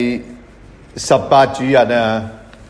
18主日啊，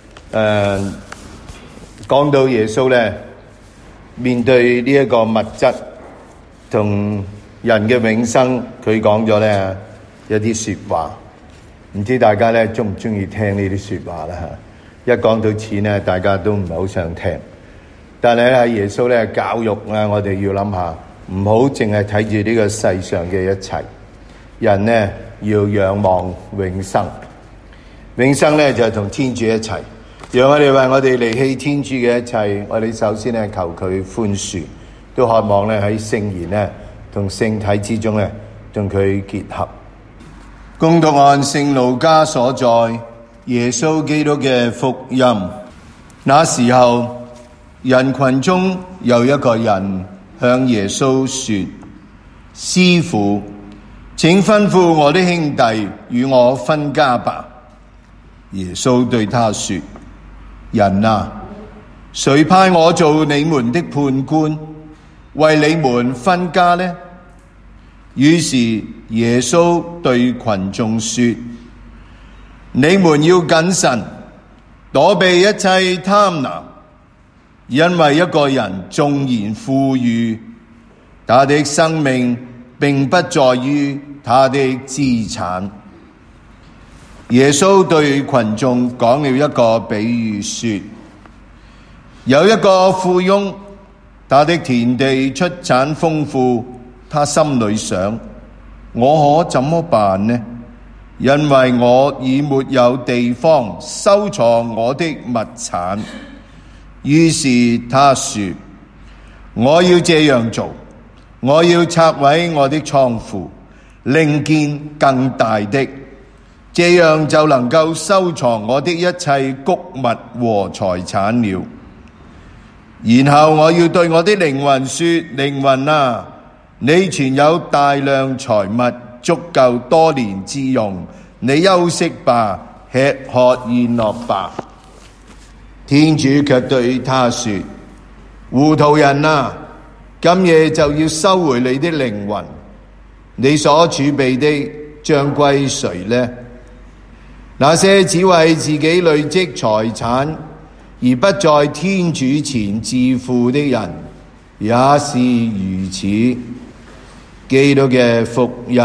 講到耶穌咧面對呢一個物質同人嘅永生，佢講咗咧一啲說話，唔知大家咧中唔中意聽呢啲說話啦吓？一講到錢咧，大家都唔係好想聽，但係咧耶穌咧教育啊，我哋要諗下，唔好淨係睇住呢個世上嘅一切，人咧要仰望永生。永生咧就係同天主一齊，讓我哋為我哋離棄天主嘅一切，我哋首先咧求佢寬恕，都渴望咧喺聖言咧同聖體之中咧同佢結合。恭讀按聖路加所載耶穌基督嘅福音。那時候，人群中有一個人向耶穌說：師父，請吩咐我的兄弟與我分家吧。耶穌對他說：人啊，誰派我做你們的判官，為你們分家呢？於是耶穌對群眾說：你們要謹慎，躲避一切貪婪，因為一個人縱然富裕，他的生命並不在於他的資產。耶穌對群眾講了一個比喻說：有一個富翁，他的田地出產豐富，他心裏想：我可怎麼辦呢？因為我已沒有地方收藏我的物產。於是他說：我要這樣做，我要拆毀我的倉庫，另建更大的，這樣就能夠收藏我的一切穀物和財產了。然後我要對我的靈魂說：靈魂啊，你存有大量財物，足夠多年之用，你休息吧，吃喝宴樂吧。天主卻對他說：糊塗人啊，今夜就要收回你的靈魂，你所儲備的將歸誰呢？那些只為自己累積財產而不在天主前致富的人，也是如此。基督嘅福音。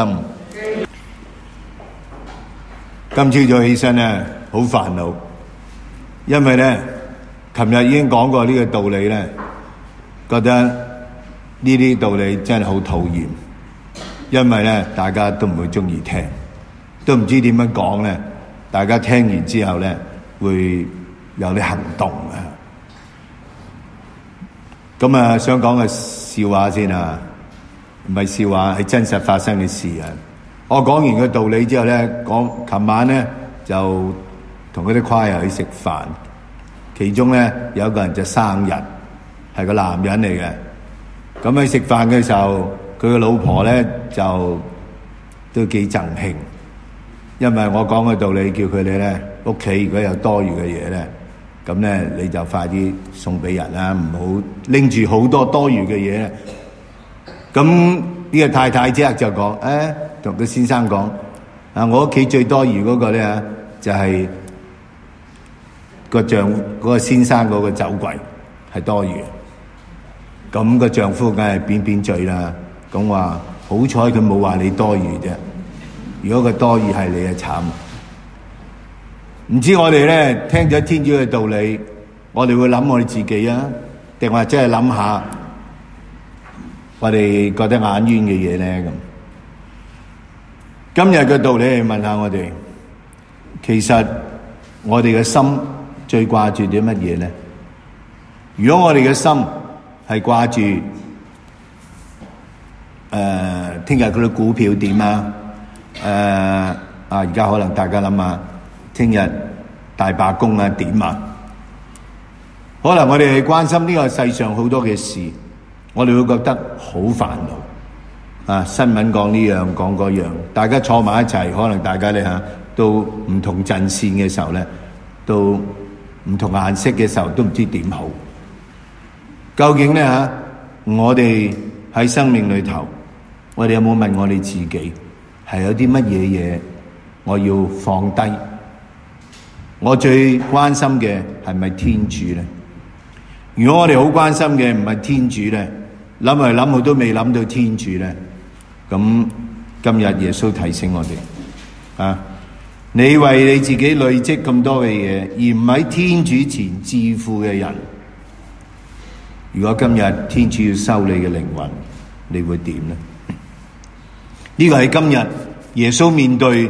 今朝早起身咧，好煩惱，因為咧，琴日已經講過呢個道理咧，覺得呢啲道理真係好討厭，因為咧，大家都唔會中意聽，都唔知點樣講咧。大家聽完之後咧，會有啲行動啊！咁啊，想講個笑話先啊，唔係笑話，係真實發生嘅事啊！我講完個道理之後咧，琴晚咧就同嗰啲跨人去食飯，其中咧有一個人就生日，係個男人嚟嘅。咁喺食飯嘅時候，佢個老婆咧就都幾贈興。因為我講嘅道理，叫佢哋咧屋企如果有多餘嘅嘢咧，咁咧你就快啲送俾人啦，唔好拎住好多多餘嘅嘢咧。咁呢個太太即刻就講：同個先生講，我屋企最多餘嗰個咧就係嗰個先生嗰個酒櫃係多餘。咁個丈夫梗係扁扁嘴啦，咁話好彩佢冇話你多餘啫。如果佢多餘係你就慘。唔知我哋咧聽咗天主嘅道理，我哋會諗我哋自己啊，定話真係諗下我哋覺得眼冤嘅嘢咧咁。今日嘅道理係問下我哋，其實我哋嘅心最掛住啲乜嘢咧？如果我哋嘅心係掛住聽日嗰啲股票點啊？而家可能大家諗下，聽日大罷工啊點啊？可能我哋係關心呢個世上好多嘅事，我哋會覺得好煩惱啊！新聞講呢樣講嗰樣，大家坐埋一齊，可能大家咧都唔同陣線嘅時候咧，都唔同顏色嘅時候，都唔知點好。究竟咧我哋喺生命裏頭，我哋有冇問我哋自己？係有啲乜嘢嘢我要放低。我最關心嘅係咪天主呢？如果我哋好關心嘅唔係天主呢，諗嚟諗去都未諗到天主呢，咁今日耶穌提醒我哋你為你自己累積咁多嘅嘢，而唔喺天主前致富嘅人，如果今日天主要收你嘅靈魂，你會點呢？呢個係今日耶穌面對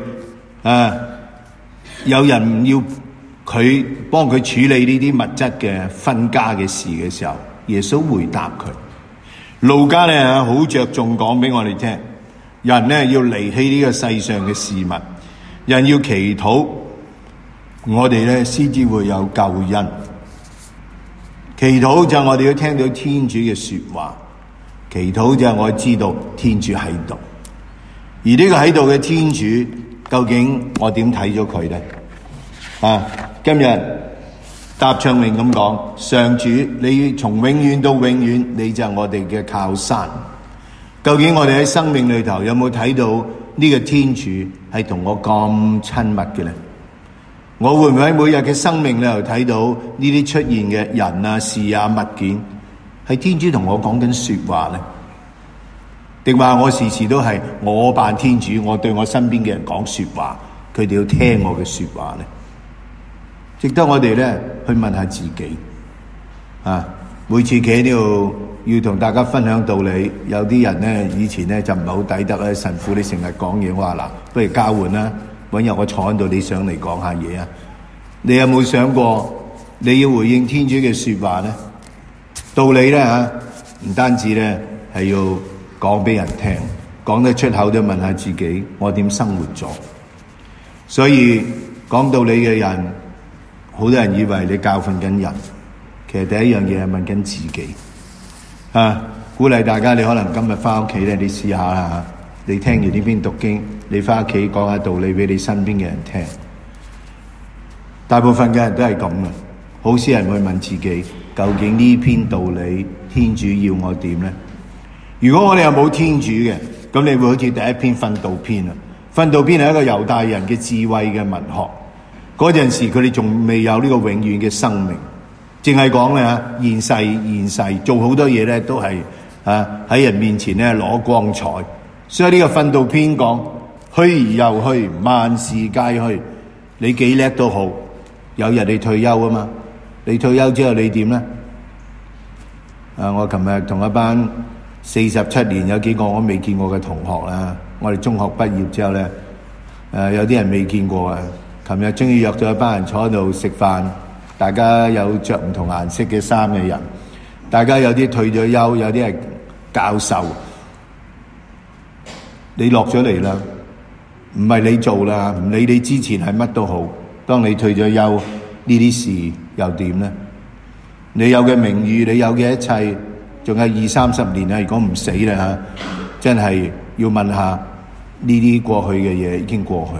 有人要佢幫佢處理呢啲物質嘅分家嘅事嘅時候，耶穌回答佢。路加呢好着重講俾我哋聽，人呢要離棄呢個世上嘅事物，人要祈禱，我哋呢先至會有救恩。祈禱就係我哋要聽到天主嘅說話，祈禱就係我知道天主喺度。而呢個喺度嘅天主，究竟我點睇咗佢呢？今日答唱詠咁講，上主，你從永遠到永遠，你就係我哋嘅靠山。究竟我哋喺生命裏頭有冇睇到呢個天主係同我咁親密嘅呢？我會唔會喺每日嘅生命裏頭睇到呢啲出現嘅人啊、事啊、物件，係天主同我講緊說話呢？定話我時時都係我扮天主，我對我身邊嘅人講說話，佢哋要聽我嘅說話呢？值得我哋咧去問下自己。每次企喺呢度要同大家分享道理，有啲人咧以前咧就唔係好抵得咧，神父你成日講嘢，我話嗱，不如交換啦，搵日我坐喺度，你上嚟講下嘢啊？你有冇想過你要回應天主嘅說話咧？道理咧唔單止咧係要講俾人聽，講得出口都問下自己，我點生活咗？所以講道理嘅人，好多人以為你教訓緊人，其實第一樣嘢係問緊自己。鼓勵大家，你可能今日翻屋企咧，你試下啦，你聽完呢篇讀經，你翻屋企講下道理俾你身邊嘅人聽。大部分嘅人都係咁嘅，好少人會問自己，究竟呢篇道理天主要我點呢？如果我哋又冇天主嘅，咁你會好似第一篇訓導篇啊。訓導篇係一個猶大人嘅智慧嘅文學，嗰陣時佢哋仲未有呢個永遠嘅生命，淨係講咧現世做好多嘢咧都係喺人面前咧攞光彩。所以呢個訓導篇講虛而又虛，萬事皆虛，你幾叻都好，有日你退休啊嘛，你退休之後你點咧？我琴日同一班47年有幾個我未見過嘅同學啦，我哋中學畢業之後咧，有啲人未見過啊。琴日終於約咗一班人坐喺度食飯，大家有着唔同顏色嘅衫嘅人，大家有啲退咗休，有啲係教授。你落咗嚟啦，唔係你做啦，唔理你之前係乜都好，當你退咗休，呢啲事又點呢？你有嘅名譽，你有嘅一切，仲有20-30年啊！如果唔死啦真係要問下呢啲過去嘅嘢已經過去。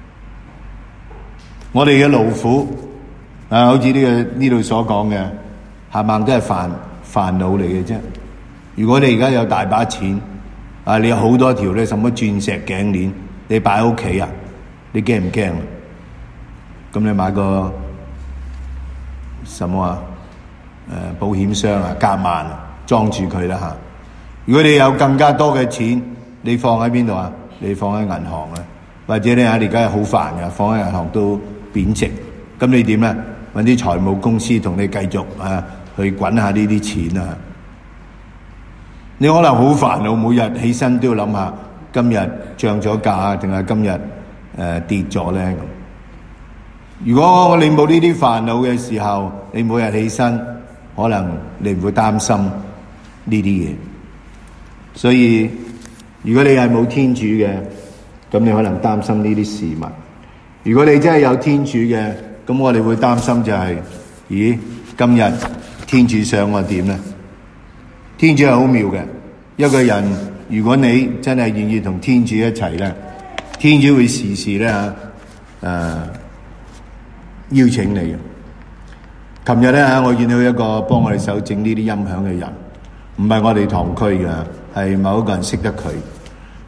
我哋嘅勞苦好似呢度所講嘅，冚唪唥都係煩惱嚟嘅啫。如果你而家有大把錢你有好多條咧什麼鑽石頸鏈，你擺喺屋企啊，你驚唔驚？咁你買個什麼保險箱夾萬裝住佢啦。如果你有更加多嘅錢，你放喺邊度啊？你放喺銀行啊，或者你而家係好煩嘅，放喺銀行都貶值。咁你點咧？搵啲財務公司同你繼續去滾下呢啲錢啊！你可能好煩惱，每日起身都要諗下今日漲咗價定係今日跌咗咧咁。如果你冇呢啲煩惱嘅時候，你每日起身，可能你唔會擔心呢啲嘢。所以如果你係冇天主嘅，咁你可能擔心呢啲事物。如果你真係有天主嘅，咁我哋會擔心就係，咦，今日天主想我點呢？天主係好妙嘅，一個人如果你真係願意同天主一齊咧，天主會時時咧邀請你嘅。琴日咧我見到一個幫我哋手整呢啲音響嘅人，唔係我哋堂區嘅，係某一個人識得佢。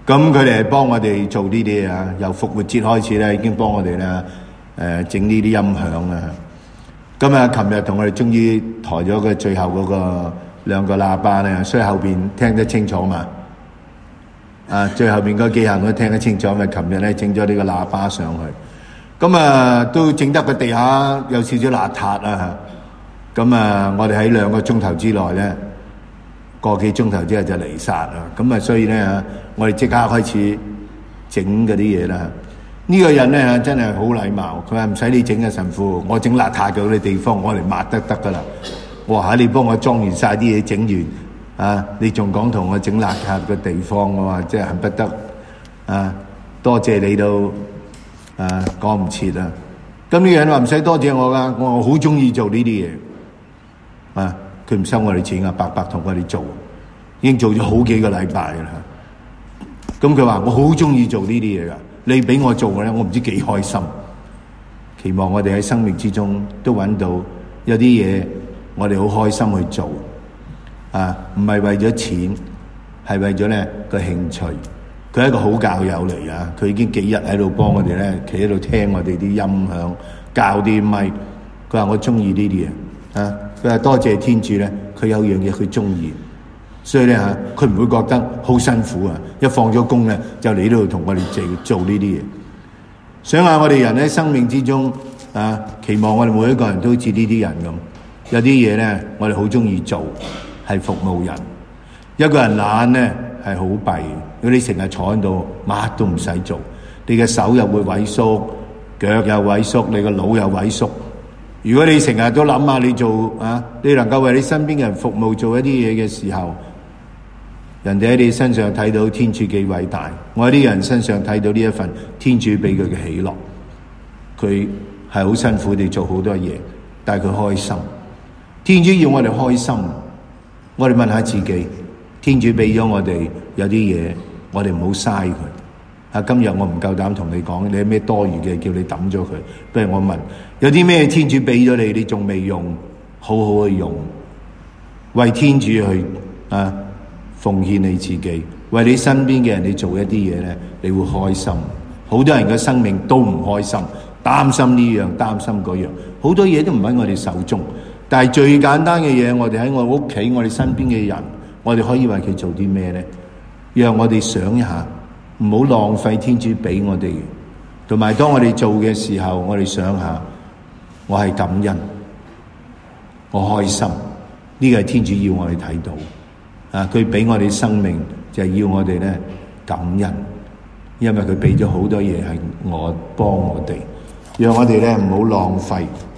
咁佢哋係幫我哋做呢啲嘢啊，由復活節開始咧，已經幫我哋咧整呢啲音響啊。咁啊，琴日同我哋終於抬咗佢最後嗰個兩個喇叭咧，所以後邊聽得清楚嘛。最後邊嗰幾行都聽得清楚，因為琴日咧整咗呢個喇叭上去。咁啊，都整得個地下有少少邋遢啊。咁啊，我哋喺2個鐘頭之內咧，個幾鐘頭之後就離殺啦。咁啊，所以咧我哋即刻開始整嗰啲嘢啦。呢個人咧真係好禮貌，佢話唔使你整嘅神父，我整邋遢嘅嗰啲地方我嚟抹得噶啦。我話你幫我裝完晒啲嘢，整完你仲講同我整邋遢嘅地方，我話真係恨不得多謝你都講唔切啦。咁呢個人話唔使多謝我噶，我好中意做呢啲嘢佢唔收我哋錢啊，白白同我哋做，已經做咗好幾個禮拜啦。咁佢話我好中意做呢啲嘢噶，你俾我做嘅咧，我唔知幾開心。期望我哋喺生命之中都揾到有啲嘢，我哋好開心去做唔係為咗錢，係為咗咧個興趣。佢係一個好教友嚟噶，佢已經幾日喺度幫我哋咧，企喺度聽我哋啲音響，教啲咪。佢話我中意呢啲嘢佢話多謝天主咧，佢有樣嘢佢中意，所以咧佢唔會覺得好辛苦啊！一放咗工咧，就嚟呢度同我哋做呢啲嘢。想下我哋人喺生命之中期望我哋每一個人都好似呢啲人咁，有啲嘢咧我哋好中意做，係服務人。一個人懶咧係好弊，如果你成日坐喺度，乜都唔使做，你嘅手又會萎縮，腳又萎縮，你個腦又萎縮。如果你成日都諗下你做你能夠為你身邊嘅人服務做一啲嘢嘅時候，人哋喺你身上睇到天主幾偉大，我喺啲人身上睇到呢一份天主俾佢嘅喜樂。佢係好辛苦地做好多嘢，但係佢開心。天主要我哋開心，我哋問下自己，天主俾咗我哋有啲嘢，我哋唔好嘥佢。今日我唔夠膽同你講，你有咩多餘嘅叫你抌咗佢。不如我問，有啲咩天主俾咗你，你仲未用，好好去用，為天主去奉獻你自己，為你身邊嘅人你做一啲嘢咧，你會開心。好多人嘅生命都唔開心，擔心呢樣，擔心嗰樣，好多嘢都唔喺我哋手中。但係最簡單嘅嘢，我哋喺我屋企，我哋身邊嘅人，我哋可以為佢做啲咩咧？讓我哋想一下。唔好浪費天主俾我哋，同埋當我哋做嘅時候，我哋想下，我係感恩，我開心，呢個係天主要我哋睇到。佢俾我哋生命就係要我哋咧感恩，因為佢俾咗好多嘢係我幫我哋，讓我哋咧唔好浪費。